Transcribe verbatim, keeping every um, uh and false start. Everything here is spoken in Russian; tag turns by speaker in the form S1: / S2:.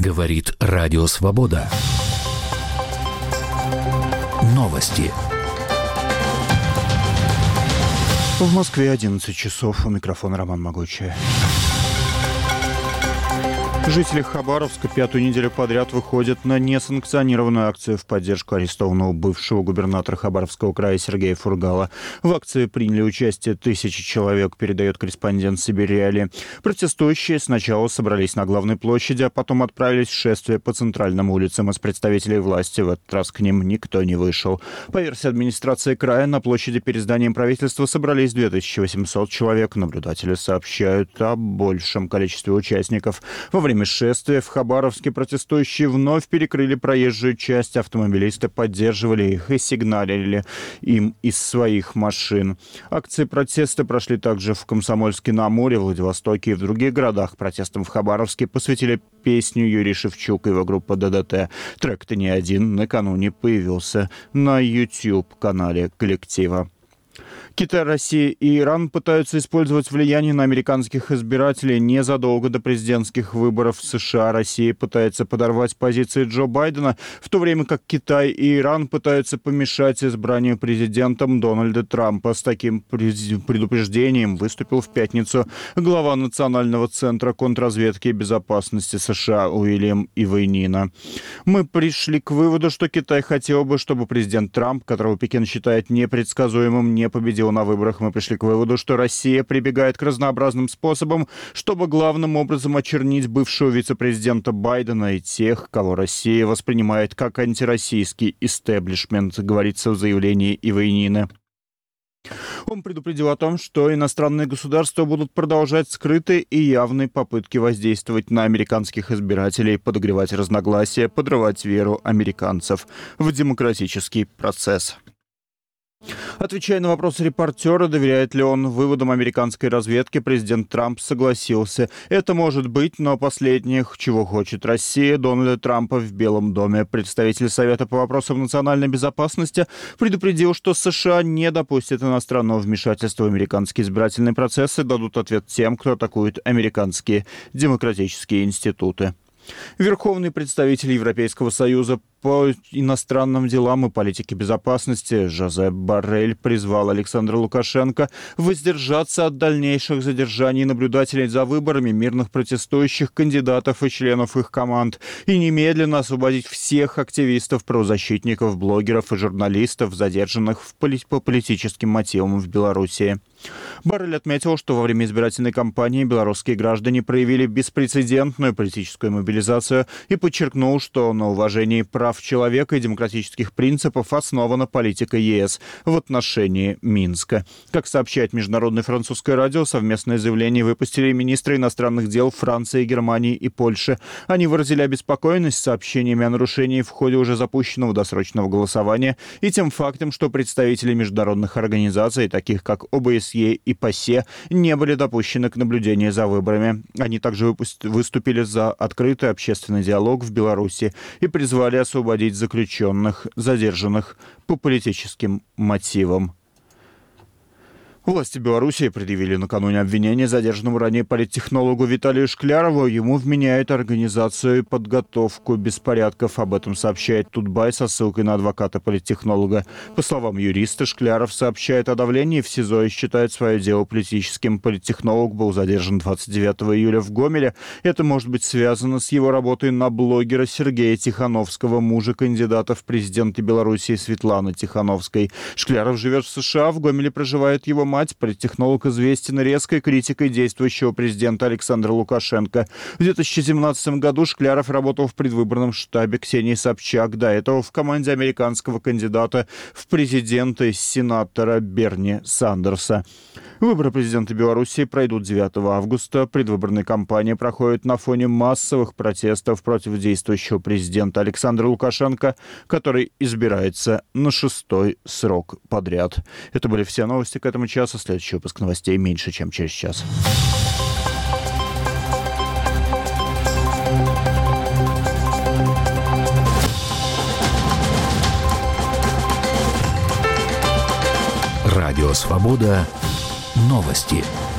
S1: Говорит Радио Свобода. Новости.
S2: В Москве одиннадцать часов. У микрофона Роман Могучий. Жители Хабаровска пятую неделю подряд выходят на несанкционированную акцию в поддержку арестованного бывшего губернатора Хабаровского края Сергея Фургала. В акции приняли участие тысячи человек, передает корреспондент Сибирь-Реалии. Протестующие сначала собрались на главной площади, а потом отправились в шествие по центральным улицам. Из представителей власти в этот раз к ним никто не вышел. По версии администрации края, на площади перед зданием правительства собрались две тысячи восемьсот человек. Наблюдатели сообщают о большем количестве участников. Во время Во время шествия в Хабаровске протестующие вновь перекрыли проезжую часть. Автомобилисты поддерживали их и сигналили им из своих машин. Акции протеста прошли также в Комсомольске-на-Амуре, Владивостоке и в других городах. Протестам в Хабаровске посвятили песню Юрий Шевчук и его группа ДДТ. Трек «Ты не один» накануне появился на YouTube-канале коллектива. Китай, Россия и Иран пытаются использовать влияние на американских избирателей. Незадолго до президентских выборов в США Россия пытается подорвать позиции Джо Байдена, в то время как Китай и Иран пытаются помешать избранию президентом Дональда Трампа. С таким предупреждением выступил в пятницу глава Национального центра контрразведки и безопасности США Уильям Иванина. «Мы пришли к выводу, что Китай хотел бы, чтобы президент Трамп, которого Пекин считает непредсказуемым, не победил на выборах. Мы пришли к выводу, что Россия прибегает к разнообразным способам, чтобы главным образом очернить бывшего вице-президента Байдена и тех, кого Россия воспринимает как антироссийский истеблишмент», говорится в заявлении Иванины. Он предупредил о том, что иностранные государства будут продолжать скрытые и явные попытки воздействовать на американских избирателей, подогревать разногласия, подрывать веру американцев в демократический процесс. Отвечая на вопросы репортера, доверяет ли он выводам американской разведки, президент Трамп согласился. Это может быть, но последних, чего хочет Россия, Дональда Трампа в Белом доме. Представитель Совета по вопросам национальной безопасности предупредил, что США не допустят иностранного вмешательства в американские избирательные процессы, дадут ответ тем, кто атакует американские демократические институты. Верховный представитель Европейского Союза по иностранным делам и политике безопасности Жозеп Боррель призвал Александра Лукашенко воздержаться от дальнейших задержаний наблюдателей за выборами, мирных протестующих, кандидатов и членов их команд и немедленно освободить всех активистов, правозащитников, блогеров и журналистов, задержанных в поли- по политическим мотивам в Белоруссии. Боррель отметил, что во время избирательной кампании белорусские граждане проявили беспрецедентную политическую мобилизацию и подчеркнул, что на уважении прав человека и демократических принципов основана политика ЕС в отношении Минска. Как сообщает Международное французское радио, совместное заявление выпустили министры иностранных дел Франции, Германии и Польши. Они выразили обеспокоенность сообщениями о нарушении в ходе уже запущенного досрочного голосования и тем фактом, что представители международных организаций, таких как ОБСЕ и ПАСЕ, не были допущены к наблюдению за выборами. Они также выпусти- выступили за открытый общественный диалог в Беларуси и призвали освободить заключенных, задержанных по политическим мотивам. Власти Белоруссии предъявили накануне обвинение задержанному ранее политтехнологу Виталию Шклярову. Ему вменяют организацию и подготовку беспорядков. Об этом сообщает Тутбай со ссылкой на адвоката политтехнолога. По словам юриста, Шкляров сообщает о давлении в СИЗО и считает свое дело политическим. Политтехнолог был задержан двадцать девятого июля в Гомеле. Это может быть связано с его работой на блогера Сергея Тихановского, мужа кандидата в президенты Белоруссии Светланы Тихановской. Шкляров живет в США, в Гомеле проживает его мать. Политтехнолог известен резкой критикой действующего президента Александра Лукашенко. В две тысячи семнадцатом году Шкляров работал в предвыборном штабе Ксении Собчак, до этого в команде американского кандидата в президенты сенатора Берни Сандерса. Выборы президента Белоруссии пройдут девятого августа. Предвыборная кампания проходит на фоне массовых протестов против действующего президента Александра Лукашенко, который избирается на шестой срок подряд. Это были все новости к этому часу. Следующий выпуск новостей меньше, чем через час.
S1: Радио Свобода. Новости.